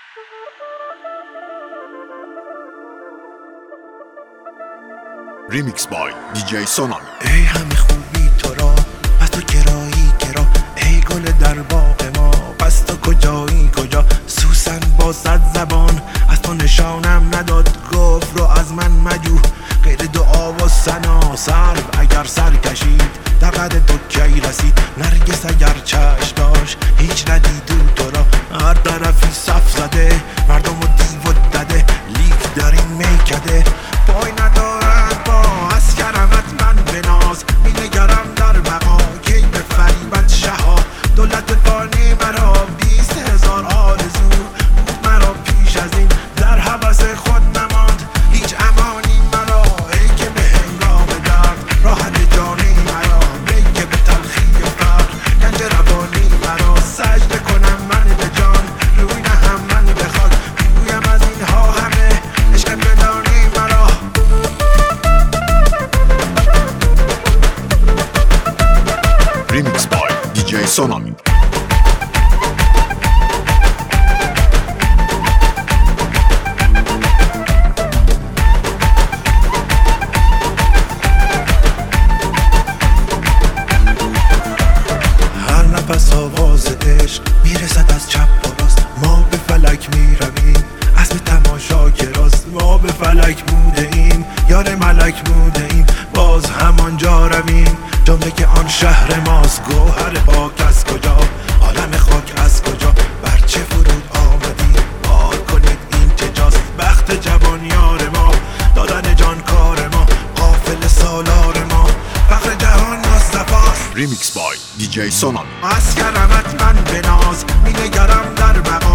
ریمیکس بای دیجی سونامی. ای همه خوبی تو را پس تو کرایی کرا، ای گل در باغ ما پس تو کجایی کجا. سوسن با 100 زبان از تو نشانم نداد، گفت رو از من مجو غیر دعا و ثنا. سرو اگر سر کشید در قد تو کی رسید، نرگس اگر چشم داشت هیچ ندید تو را. هر طرفی صف زده مردم و دیو و دده، لیک در این میکده پای ندارد با از کرمت من بناز. می نگرم در بقا کی به فریبت شها، دولت فانی مرا 20,000 آرزو بود مرا پیش از این، در حوث خود نماند هیچ امانی مرا. ای که به هنگام درد راحت جانی مرا، ای که به تلخی فقر گنج روانی مرا. سجده کنم من به جان روی نهم من به خاک، بگویم از اینها همه عشق بدانی مرا. ریمیکس بای دیجی سونامی. هر نفس آواز عشق میرسد از چپ و راست، ما به فلک میرویم اسم تماشا که راست. ما به فلک بوده ایم یار ملک بوده ایم، باز همانجا رویم جمله که آن شهر ماست. گوهر پاک از کجا، عالم خاک از کجا، بر چه فرود آمدی بار کنید این چه جاست. بخت جوان یار ما دادن جان کار ما، قافل سالار ما فخر جهان مصطفاست. ریمیکس بای دیجی سونامی. از کرمت من بناز، می نگرم در بقا